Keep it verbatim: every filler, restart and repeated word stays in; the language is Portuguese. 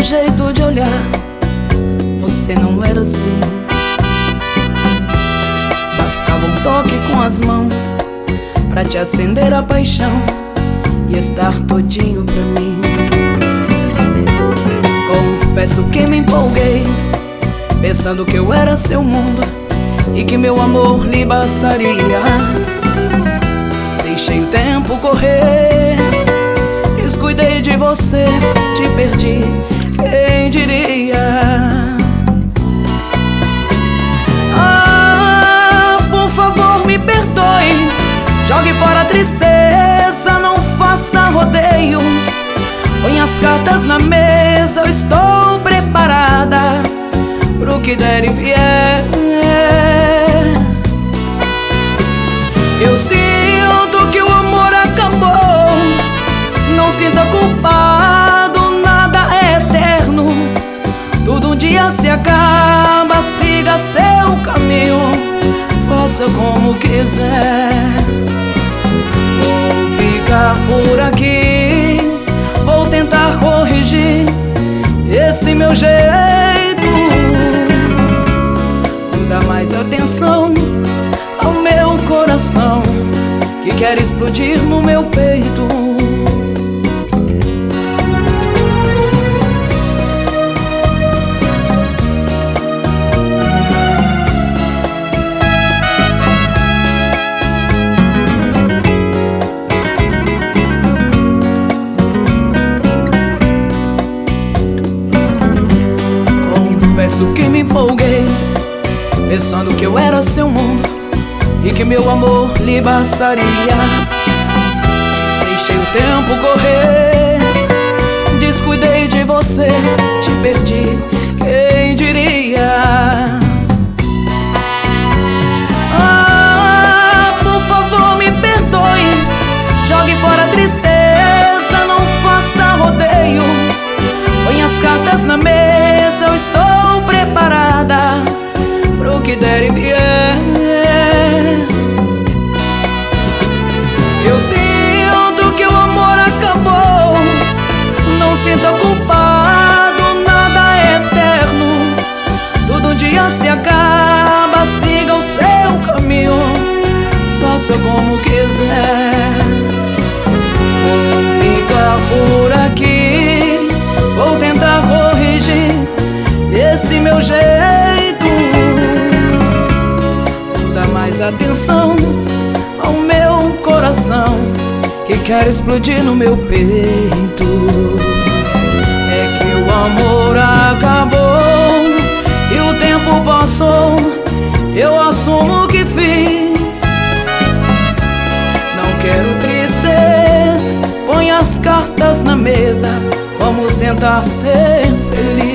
jeito de olhar, você não era assim. Bastava um toque com as mãos pra te acender a paixão e estar todinho pra mim. Confesso que me empolguei, pensando que eu era seu mundo e que meu amor lhe bastaria. Deixei o tempo correr, descuidei de você, te perdi, quem diria? Ah, por favor me perdoe, jogue fora a tristeza, não faça rodeios. Põe as cartas na mesa, eu estou preparada pro que der e vier. Eu sinto que o amor acabou, não sinta culpado, nada é eterno. Tudo um dia se acaba, siga seu caminho, faça como quiser. Vou ficar por aqui, vou tentar corrigir esse meu jeito. Vou dar mais atenção ao meu coração que quer explodir no meu peito. Confesso que me empolguei, pensando que eu era seu mundo e que meu amor lhe bastaria. Deixei o tempo correr, descuidei de você, te perdi, quem diria? Ah, por favor me perdoe, jogue fora a tristeza, não faça rodeios. Põe as cartas na mesa, eu estou preparada pro que der e vier. Eu sinto que o amor acabou, não sinta culpado, nada é eterno. Todo dia se acaba, siga o seu caminho, faça como quiser. Vou ficar por aqui, vou tentar corrigir esse meu jeito. Vou dar mais atenção ao meu coração que quer explodir no meu peito. É que o amor acabou e o tempo passou, eu assumo o que fiz. Não quero tristeza, põe as cartas na mesa, vamos tentar ser felizes.